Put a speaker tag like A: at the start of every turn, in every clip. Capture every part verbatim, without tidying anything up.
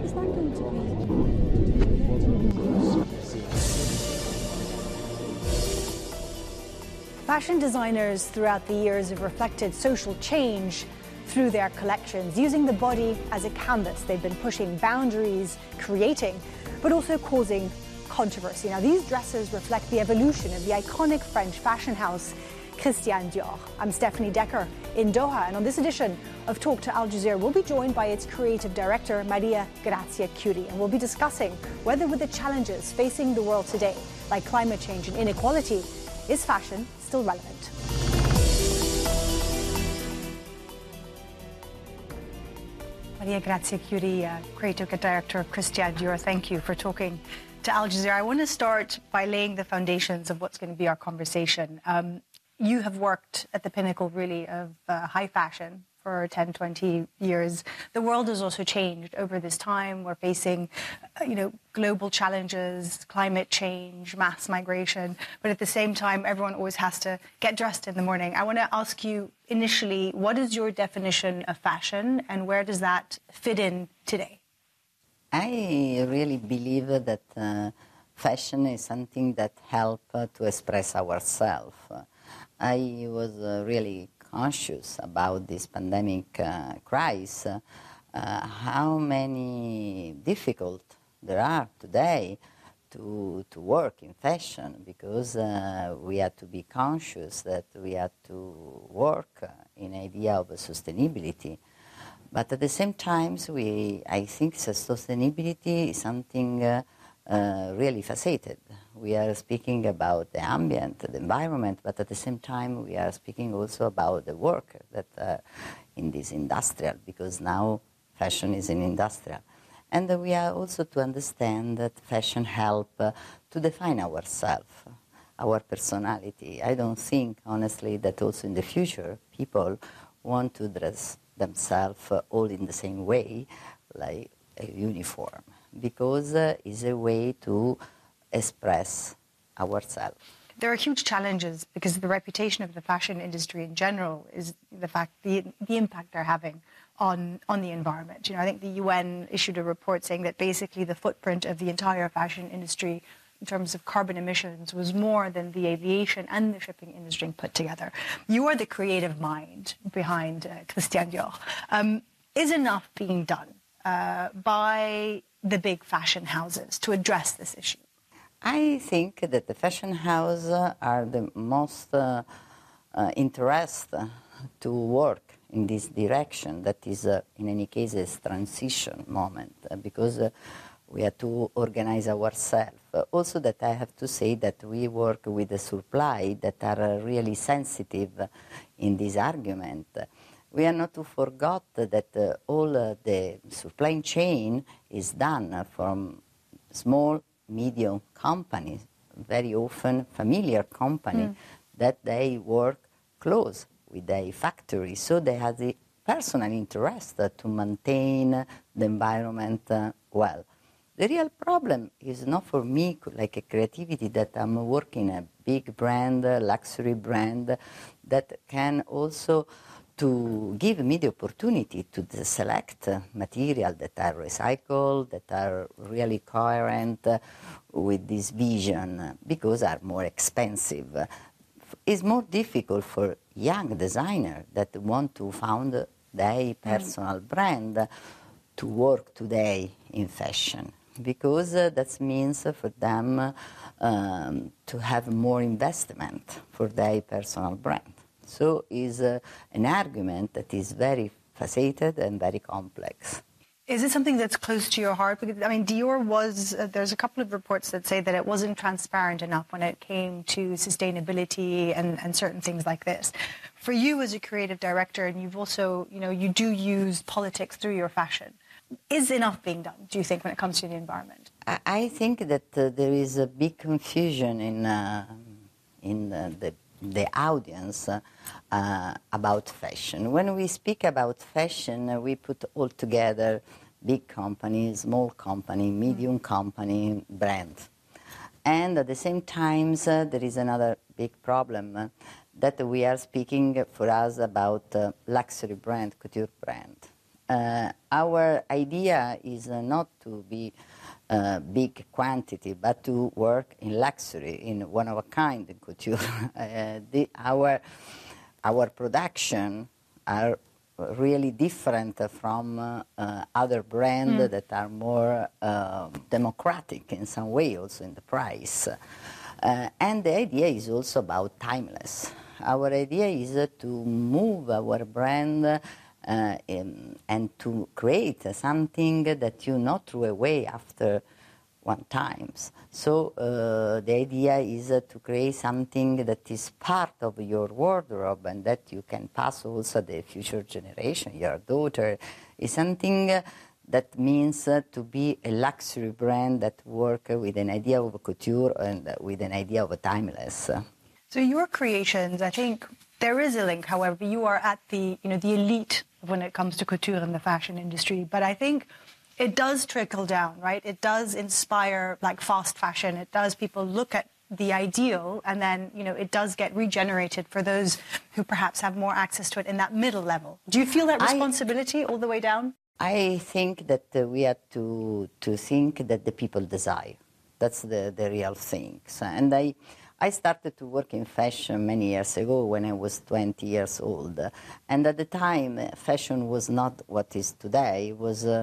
A: Is that going to be? Fashion designers throughout the years have reflected social change through their collections, using the body as a canvas. They've been pushing boundaries, creating, but also causing controversy. Now, these dresses reflect the evolution of the iconic French fashion house, Christian Dior. I'm Stephanie Decker in Doha, and on this edition of Talk to Al Jazeera, we'll be joined by its creative director, Maria Grazia Chiuri, and we'll be discussing whether with the challenges facing the world today, like climate change and inequality, is fashion still relevant? Maria Grazia Chiuri, uh, creative director of Christian Dior, thank you for talking to Al Jazeera. I want to start by laying the foundations of what's going to be our conversation. Um, you have worked at the pinnacle, really, of uh, high fashion for ten, twenty years. The world has also changed over this time. We're facing, uh, you know, global challenges, climate change, mass migration. But at the same time, everyone always has to get dressed in the morning. I want to ask you initially, what is your definition of fashion and where does that fit in today?
B: I really believe that uh, fashion is something that helps uh, to express ourselves. I was uh, really conscious about this pandemic uh, crisis, uh, how many difficult there are today to, to work in fashion, because uh, we have to be conscious that we have to work in idea of sustainability. But at the same time, we, I think sustainability is something uh, uh, really faceted. We are speaking about the ambient, the environment, but at the same time, we are speaking also about the work that uh, in this industrial, because now fashion is an industrial. And uh, we are also to understand that fashion help uh, to define ourselves, our personality. I don't think, honestly, that also in the future, people want to dress themselves uh, all in the same way, like a uniform, because uh, it's a way to express ourselves.
A: There are huge challenges because the reputation of the fashion industry in general is the fact, the, the impact they're having on, on the environment. You know, I think the U N issued a report saying that basically the footprint of the entire fashion industry in terms of carbon emissions was more than the aviation and the shipping industry put together. You are the creative mind behind uh, Christian Dior. Um, is enough being done uh, by the big fashion houses to address this issue?
B: I think that the fashion houses are the most uh, uh, interested to work in this direction. That is, uh, in any case, a transition moment, uh, because uh, we have to organize ourselves. Uh, also that I have to say that we work with the supply that are uh, really sensitive in this argument. We are not to forget that uh, all uh, the supply chain is done from small, medium companies, very often familiar company, mm. that they work close with their factory. So they have the personal interest uh, to maintain the environment uh, well. The real problem is not for me like a creativity that I'm working a big brand, a luxury brand, that can also to give me the opportunity to select material that are recycled, that are really coherent with this vision, because are more expensive. It's more difficult for young designers that want to found their personal mm. brand to work today in fashion, because uh, that means for them um, to have more investment for their personal brand. So it's uh, an argument that is very faceted and very complex.
A: Is it something that's close to your heart? Because, I mean, Dior was, uh, there's a couple of reports that say that it wasn't transparent enough when it came to sustainability and, and certain things like this. For you as a creative director, and you've also, you know, you do use politics through your fashion. Is enough being done, do you think, when it comes to the environment?
B: I, I think that uh, there is a big confusion in, uh, in uh, the the audience uh, uh, about fashion. When we speak about fashion, uh, we put all together big company, small company, medium company, brand. And at the same time, uh, there is another big problem uh, that we are speaking for us about uh, luxury brand, couture brand. uh, our idea is uh, not to be uh, big quantity, but to work in luxury, in one-of-a-kind couture. uh, the, our, our production are really different from uh, uh, other brands mm. that are more uh, democratic in some way, also in the price. Uh, and the idea is also about timeless. Our idea is uh, to move our brand uh, in, and to create something that you not throw away after one times. So uh, the idea is uh, to create something that is part of your wardrobe and that you can pass also the future generation, your daughter. Is something uh, that means uh, to be a luxury brand that work uh, with an idea of couture and uh, with an idea of a timeless.
A: So your creations, I think there is a link. However, you are at the you know the elite when it comes to couture in the fashion industry. But I think it does trickle down, right? It does inspire like fast fashion. It does people look at the ideal, and then you know it does get regenerated for those who perhaps have more access to it in that middle level. Do you feel that responsibility I, all the way down?
B: I think that uh, we have to to think that the people desire. That's the the real thing. So, and I. I started to work in fashion many years ago when I was twenty years old. And at the time, fashion was not what is today. It was a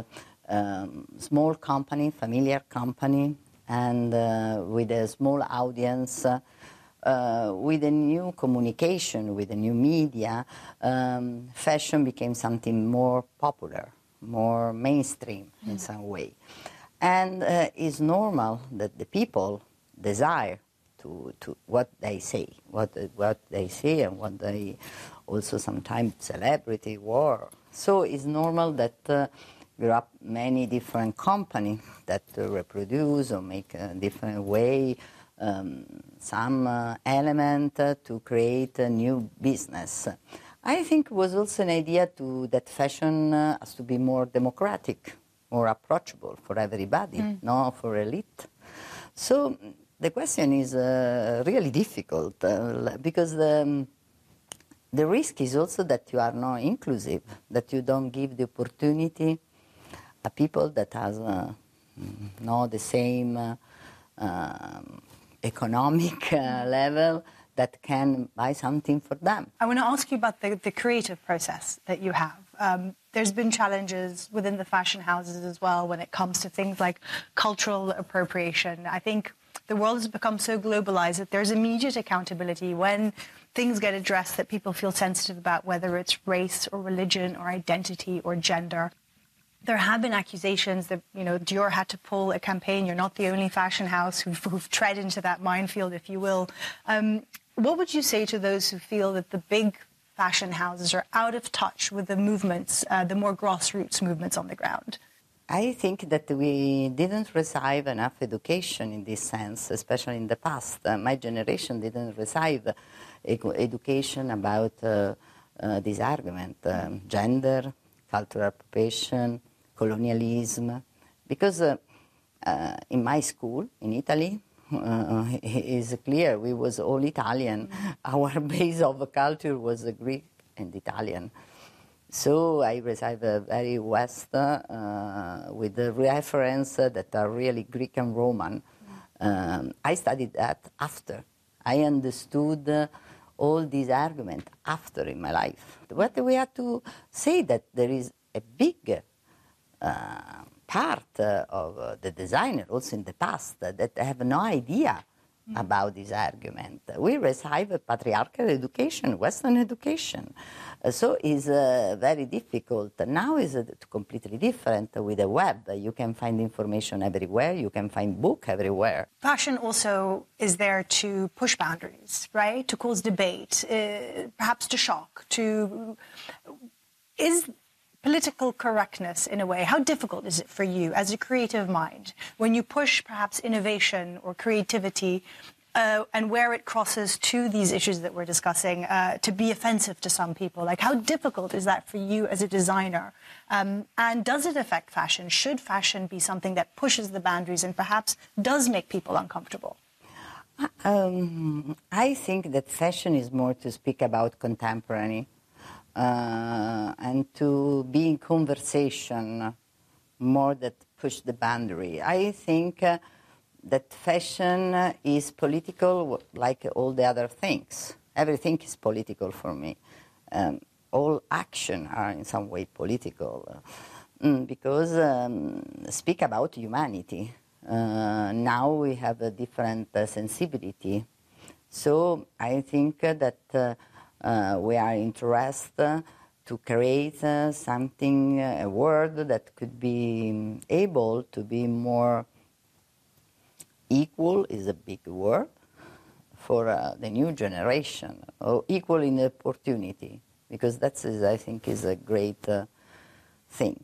B: um, small company, familiar company, and uh, with a small audience, uh, uh, with a new communication, with a new media, um, fashion became something more popular, more mainstream mm. in some way. And uh, it's normal that the people desire To, to what they say, what what they say, and what they also sometimes celebrity war. So it's normal that uh, there are many different companies that uh, reproduce or make a different way um, some uh, element uh, to create a new business. I think it was also an idea to that fashion uh, has to be more democratic, more approachable for everybody, mm. not for elite. So. The question is uh, really difficult uh, because the, um, the risk is also that you are not inclusive, that you don't give the opportunity to people that has uh, not the same uh, um, economic uh, level that can buy something for them.
A: I want to ask you about the, the creative process that you have. Um, there's been challenges within the fashion houses as well when it comes to things like cultural appropriation. I think the world has become so globalized that there's immediate accountability when things get addressed that people feel sensitive about, whether it's race or religion or identity or gender. There have been accusations that, you know, Dior had to pull a campaign. You're not the only fashion house who've, who've tread into that minefield, if you will. Um, what would you say to those who feel that the big fashion houses are out of touch with the movements, uh, the more grassroots movements on the ground?
B: I think that we didn't receive enough education in this sense, especially in the past. Uh, my generation didn't receive education about uh, uh, this argument, um, gender, cultural appropriation, colonialism. Because uh, uh, in my school, in Italy, uh, it is clear we was all Italian. Mm-hmm. Our base of culture was Greek and Italian. So I received a very West uh, with the reference that are really Greek and Roman. Um, I studied that after. I understood uh, all these arguments after in my life. But we have to say that there is a big uh, part uh, of uh, the designer also in the past uh, that have no idea mm. about this argument. We receive a patriarchal education, Western education. Uh, so it's uh, very difficult. Now is uh, completely different with the web. You can find information everywhere. You can find book everywhere.
A: Fashion also is there to push boundaries, right? To cause debate, uh, perhaps to shock, to... Is political correctness, in a way, how difficult is it for you as a creative mind when you push perhaps innovation or creativity uh, and where it crosses to these issues that we're discussing uh, to be offensive to some people? Like, how difficult is that for you as a designer? Um, and does it affect fashion? Should fashion be something that pushes the boundaries and perhaps does make people uncomfortable?
B: Um, I think that fashion is more to speak about contemporary uh, and to be in conversation more that push the boundary. I think uh, that fashion is political like all the other things. Everything is political for me. Um, all action are in some way political mm, because um, speak about humanity. Uh, now we have a different uh, sensibility. So I think uh, that uh, uh, we are interested to create uh, something, uh, a world that could be able to be more equal is a big word for uh, the new generation, or equal in opportunity, because that's, is, I think, is a great uh, thing.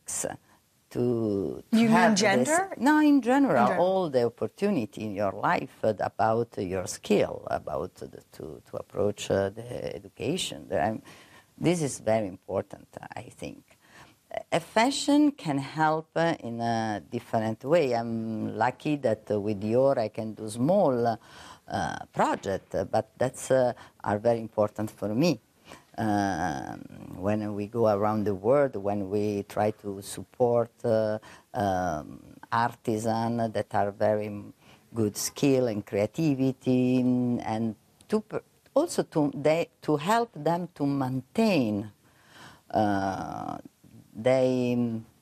B: To, to
A: you
B: have
A: mean gender?
B: This, no, in general,
A: in general,
B: all the opportunity in your life uh, about uh, your skill, about uh, the, to, to approach uh, the education. The, this is very important, I think. A fashion can help uh, in a different way. I'm lucky that uh, with Dior I can do small uh, project, uh, but that's uh, are very important for me. Uh, when we go around the world, when we try to support uh, um, artisans that are very good skill and creativity, and to also to, they, to help them to maintain uh, their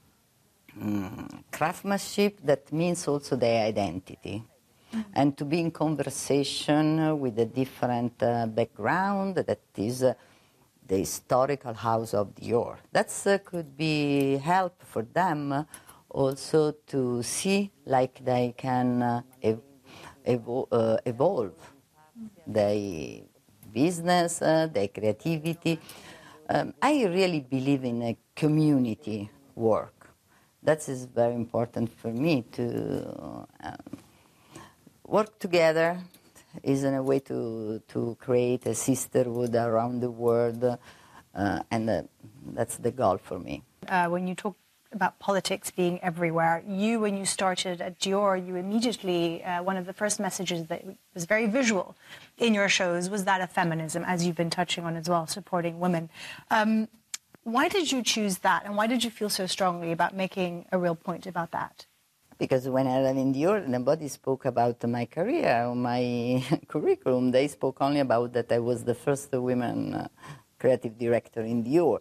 B: um, craftsmanship, that means also their identity. Mm-hmm. And to be in conversation with a different uh, background, that is uh, the historical house of Dior. That uh, could be help for them also to see like they can uh, ev- evo- uh, evolve their business, uh, their creativity. Um, I really believe in a community work. That is very important for me to um, work together. Is in a way to, to create a sisterhood around the world, uh, and uh, that's the goal for me.
A: Uh, when you talk about politics being everywhere, you, when you started at Dior, you immediately, uh, one of the first messages that was very visual in your shows was that of feminism, as you've been touching on as well, supporting women. Um, why did you choose that, and why did you feel so strongly about making a real point about that?
B: Because when I was in Dior, nobody spoke about my career or my curriculum. They spoke only about that I was the first woman uh, creative director in Dior.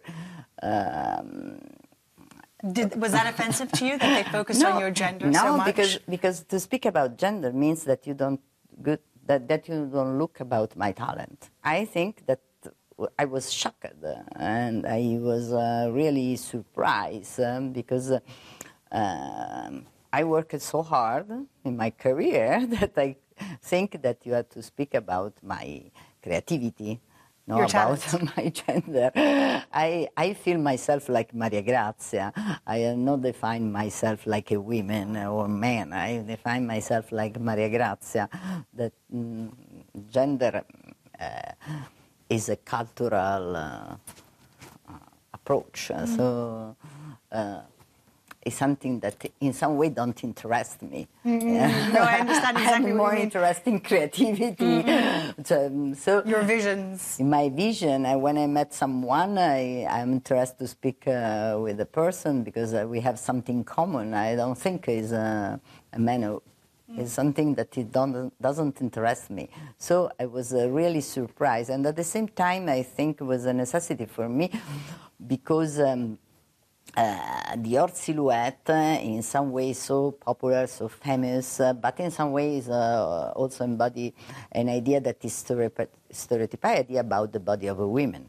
B: Um,
A: Did, was that offensive to you, that they focused
B: no,
A: on your gender
B: no,
A: so much?
B: No, because, because to speak about gender means that you don't good, that, that you don't look about my talent. I think that I was shocked and I was uh, really surprised um, because uh, um, I worked so hard in my career that I think that you have to speak about my creativity, not
A: Your
B: about
A: talent.
B: my gender. I, I feel myself like Maria Grazia. I have not defined myself like a woman or man. I define myself like Maria Grazia. That mm, gender uh, is a cultural uh, uh, approach. Mm. So. Uh, Is something that in some way don't interest me.
A: Mm-hmm. Yeah. No, I understand exactly
B: I'm
A: what
B: more
A: you mean.
B: interested in creativity. Mm-hmm. so, so
A: your visions.
B: In my vision, uh, when I met someone, I, I'm interested to speak uh, with a person because uh, we have something common. I don't think is uh, a man who is something that it don't, doesn't interest me. So I was uh, really surprised, and at the same time, I think it was a necessity for me because. Um, Uh, Dior silhouette, uh, in some ways so popular, so famous, uh, but in some ways uh, also embody an idea that is stereotypical idea about the body of a woman.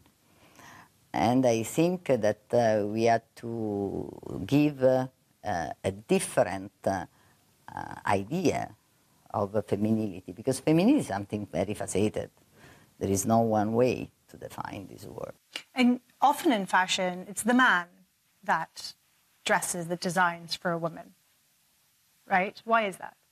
B: And I think that uh, we have to give uh, uh, a different uh, uh, idea of uh, femininity, because femininity is something very faceted. There is no one way to define this word.
A: And often in fashion, it's the man that dresses, that designs for a woman, right? Why is that?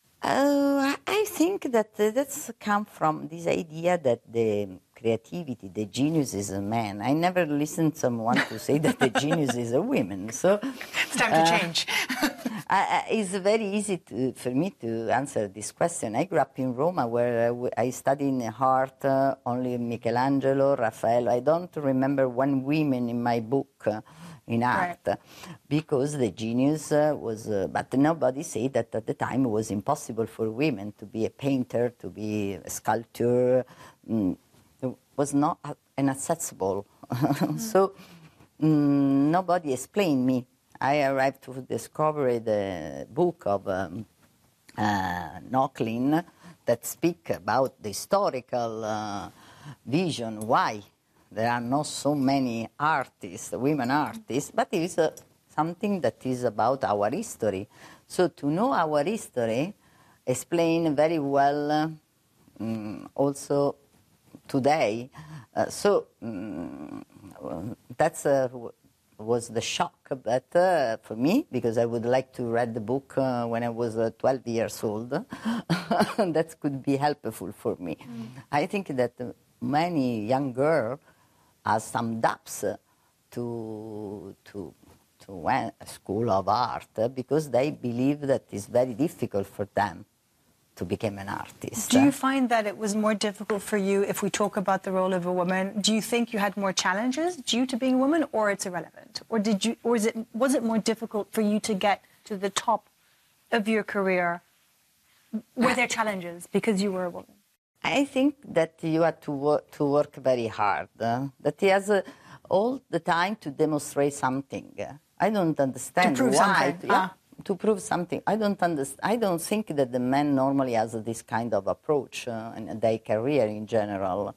B: Uh, I think that uh, that's come from this idea that the creativity, the genius is a man. I never listened to someone to say that the genius is a woman. So
A: it's time to
B: uh,
A: change.
B: I, I, it's very easy to, for me to answer this question. I grew up in Roma, where uh, I studied in art uh, only Michelangelo, Raphael. I don't remember one woman in my book uh, in art,
A: right.
B: because the genius uh, was. Uh, but nobody said that at the time it was impossible for women to be a painter, to be a sculptor. Mm, it was not inaccessible. Mm. So mm, nobody explained me. I arrived to discover the book of um, uh, Nochlin that speak about the historical uh, vision, why there are not so many artists, women artists, but it is uh, something that is about our history. So to know our history explain very well uh, um, also today. Uh, so um, that's uh, was the shock, but uh, for me, because I would like to read the book uh, when I was uh, twelve years old, that could be helpful for me. Mm. I think that uh, many young girls have some doubts uh, to to to a school of art uh, because they believe that it's very difficult for them to become an artist.
A: Do you find that it was more difficult for you, if we talk about the role of a woman, do you think you had more challenges due to being a woman, or it's irrelevant? Or did you, or is it, was it more difficult for you to get to the top of your career? Were there challenges because you were a woman?
B: I think that you have to work, to work very hard, uh, that he has uh, all the time to demonstrate something. I don't understand
A: to prove
B: why.
A: Something.
B: Yeah.
A: Ah.
B: To prove something. I don't understand. I don't think that the men normally has this kind of approach uh, in their career in general.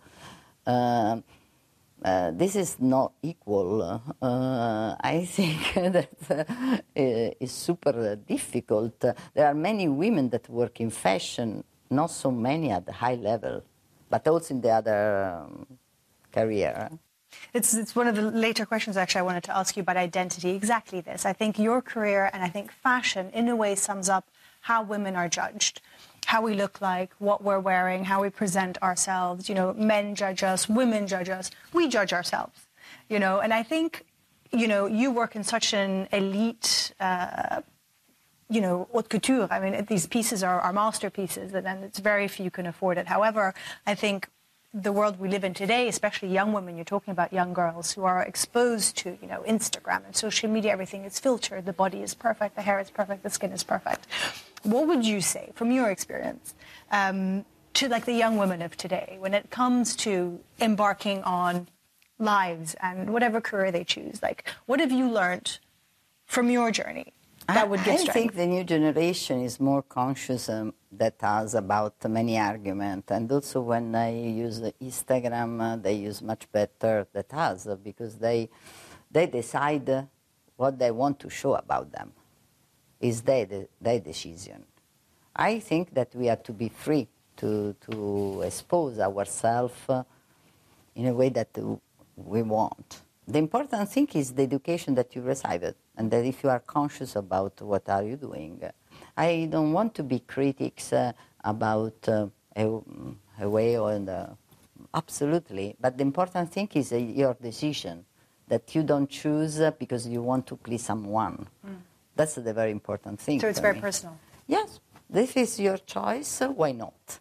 B: Uh, uh, this is not equal. Uh, I think that uh, it's super difficult. There are many women that work in fashion, not so many at the high level, but also in the other um, career.
A: It's, it's one of the later questions, actually, I wanted to ask you about identity. Exactly this. I think your career and I think fashion, in a way, sums up how women are judged, how we look like, what we're wearing, how we present ourselves. You know, men judge us, women judge us, we judge ourselves, you know. And I think, you know, you work in such an elite, uh, you know, haute couture. I mean, these pieces are, are masterpieces, and, and it's very few can afford it. However, I think the world we live in today, especially young women, you're talking about young girls who are exposed to, you know, Instagram and social media, everything is filtered, the body is perfect, the hair is perfect, the skin is perfect. What would you say, from your experience, um, to like the young women of today, when it comes to embarking on lives and whatever career they choose? Like, what have you learned from your journey that would give
B: I
A: strength?
B: think the new generation is more conscious um, that has about many arguments, and also when I use the Instagram, uh, they use much better that has uh, because they they decide uh, what they want to show about them. Is their their decision. I think that we have to be free to to expose ourselves uh, in a way that uh, we want. The important thing is the education that you receive, and that if you are conscious about what are you doing. I don't want to be critics uh, about uh, a, a way or the, absolutely, but the important thing is uh, your decision, that you don't choose uh, because you want to please someone. Mm. That's the very important thing.
A: So it's very
B: me.
A: personal.
B: Yes, this is your choice, uh, why not?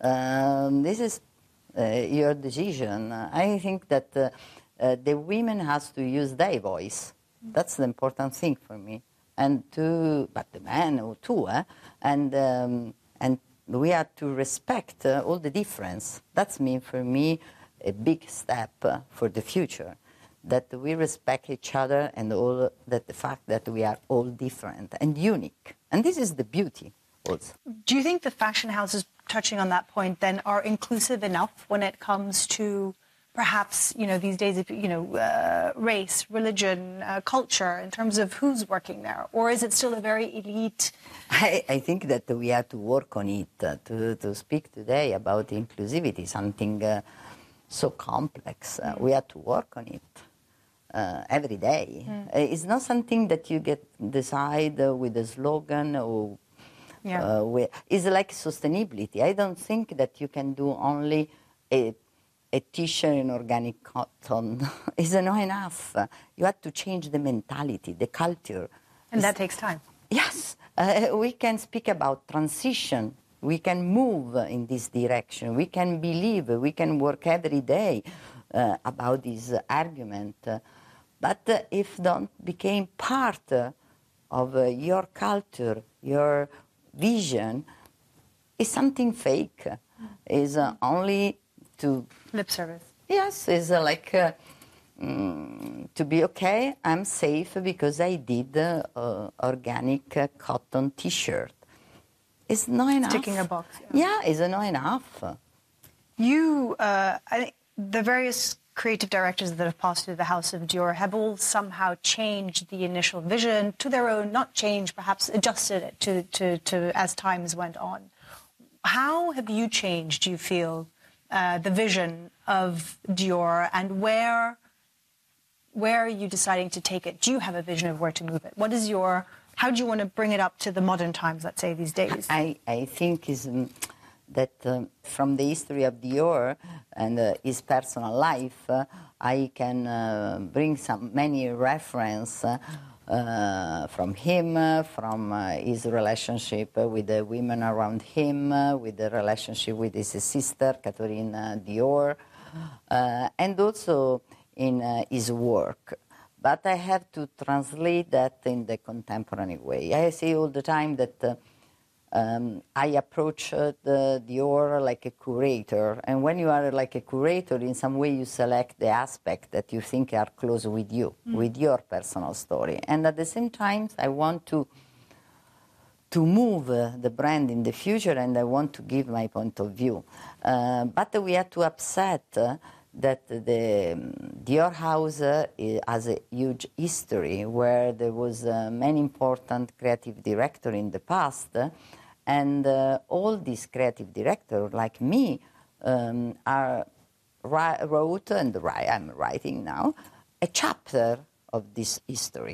B: Um, this is uh, your decision. I think that uh, uh, the women has to use their voice. That's the important thing for me. And to, but the men too, eh? and um, and we have to respect uh, all the difference. That's mean for me a big step uh, for the future, that we respect each other and all that the fact that we are all different and unique, and this is the beauty also.
A: Do you think the fashion houses, touching on that point, then are inclusive enough when it comes to perhaps, you know, these days, if you know, uh, race, religion, uh, culture, in terms of who's working there? Or is it still a very elite?
B: I, I think that we have to work on it. Uh, to, to speak today about inclusivity, something uh, so complex, uh, mm. we have to work on it uh, every day. Mm. Uh, it's not something that you get decide uh, with a slogan or yeah. uh, with, it's like sustainability. I don't think that you can do only a a t-shirt in organic cotton is not enough. You have to change the mentality, the culture.
A: And it's, that takes time.
B: Yes, uh, we can speak about transition. We can move in this direction. We can believe. We can work every day uh, about this argument. Uh, but uh, if don't became part uh, of uh, your culture, your vision, is something fake. Is uh, only to
A: lip service.
B: Yes, it's uh, like uh, mm, to be okay. I'm safe because I did uh, uh, organic uh, cotton T-shirt. It's not enough.
A: Ticking a box. Yeah,
B: yeah it's not enough.
A: You, uh, I think the various creative directors that have passed through the House of Dior have all somehow changed the initial vision to their own, not changed, perhaps adjusted it to, to, to as times went on. How have you changed, do you feel, uh, the vision of Dior, and where, where are you deciding to take it? Do you have a vision of where to move it? What is your... How do you want to bring it up to the modern times, let's say, these days?
B: I, I think is um, that um, from the history of Dior and uh, his personal life, uh, I can uh, bring some many reference uh, uh, from him, uh, from uh, his relationship with the women around him, uh, with the relationship with his sister, Catherine uh, Dior, uh, and also in uh, his work. But I have to translate that in the contemporary way. I say all the time that uh, um, I approach uh, the Dior like a curator. And when you are like a curator, in some way you select the aspects that you think are close with you, mm. with your personal story. And at the same time, I want to to move uh, the brand in the future, and I want to give my point of view. Uh, but we have to accept uh, that the um, Dior house uh, has a huge history where there was uh, many important creative director in the past, uh, and uh, all these creative directors, like me, um, are ri- wrote, and ri- I'm writing now, a chapter of this history.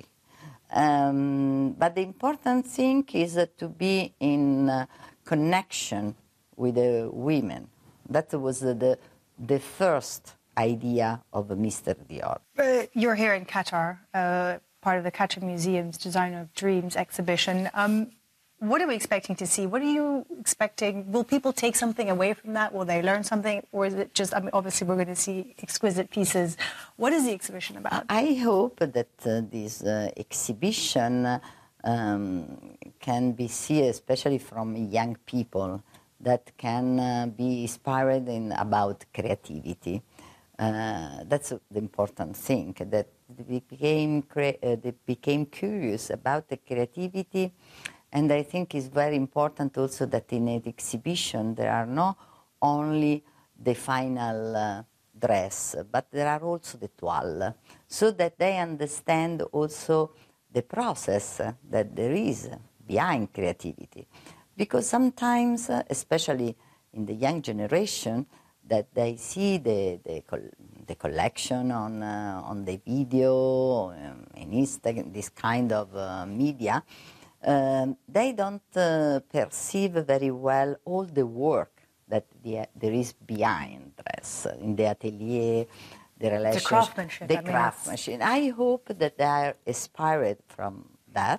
B: Um, but the important thing is uh, to be in uh, connection with the women. That was uh, the the first idea of Mister Dior.
A: Uh, you're here in Qatar, uh, part of the Qatar Museum's Designer of Dreams exhibition. Um, what are we expecting to see? What are you expecting? Will people take something away from that? Will they learn something? Or is it just, I mean, obviously we're going to see exquisite pieces. What is the exhibition about?
B: I hope that uh, this uh, exhibition um, can be seen, especially from young people, that can uh, be inspired in about creativity. Uh, that's the important thing, that they became, cre- uh, they became curious about the creativity. And I think it's very important also that in an exhibition there are not only the final uh, dress, but there are also the toile, so that they understand also the process that there is behind creativity. Because sometimes, uh, especially in the young generation, that they see the the, col- the collection on uh, on the video, um, in Instagram, this kind of uh, media, um, they don't uh, perceive very well all the work that the, there is behind dress, in the atelier, the relationship,
A: the craftsmanship.
B: The
A: I mean,
B: craftsmanship. I hope that they are inspired from that.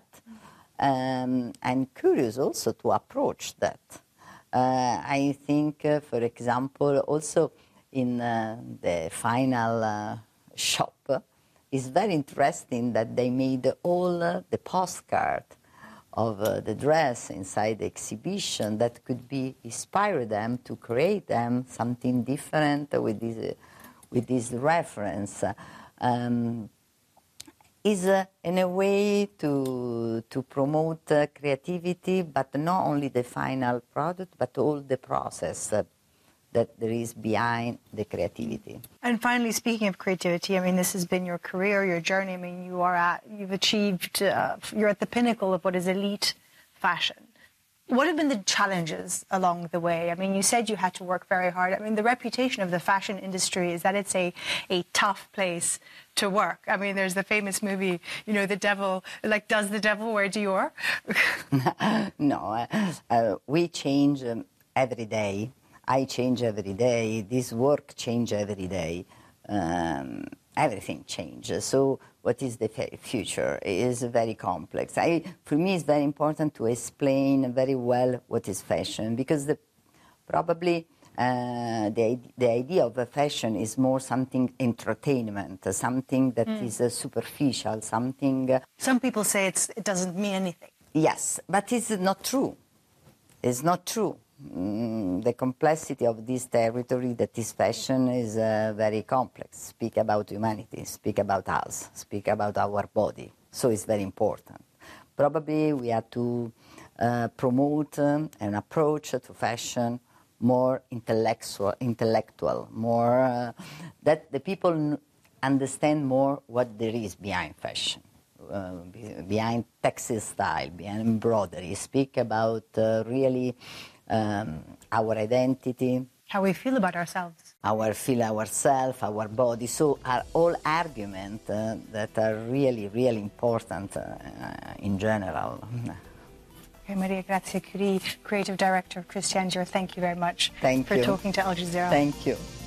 B: Um, and curious also to approach that. Uh, I think, uh, for example, also in uh, the final uh, shop, uh, it's very interesting that they made all uh, the postcard of uh, the dress inside the exhibition that could be inspire them to create them something different with this, uh, with this reference. Um, is uh, in a way to to promote uh, creativity, but not only the final product, but all the process uh, that there is behind the creativity.
A: And finally, speaking of creativity, I mean, this has been your career, your journey. I mean, you are at, you've achieved, uh, you're at the pinnacle of what is elite fashion. What have been the challenges along the way? I mean, you said you had to work very hard. I mean, the reputation of the fashion industry is that it's a, a tough place to work. I mean, there's the famous movie, you know, the devil, like, does the devil wear Dior?
B: No, uh, uh, we change um, every day. I change every day. This work change every day. Um, everything changes. So what is the future? It is very complex. I, for me, it's very important to explain very well what is fashion, because the, probably uh, the, the idea of a fashion is more something entertainment, something that mm. is uh, superficial, something... Uh,
A: Some people say it's, it doesn't mean anything.
B: Yes, but it's not true. It's not true. Mm, the complexity of this territory that is fashion is uh, very complex. Speak about humanity, speak about us, speak about our body. So it's very important. Probably we have to uh, promote um, an approach to fashion more intellectual, intellectual, more uh, that the people understand more what there is behind fashion. Uh, behind textile, behind embroidery, speak about uh, really um, our identity.
A: How we feel about ourselves.
B: Our feel ourselves, our body. So are all arguments uh, that are really, really important uh, in general.
A: Okay, Maria Grazia Curie, Creative Director of Christian Dior, thank you very much
B: thank
A: for
B: you.
A: talking to Al Jazeera.
B: Thank you.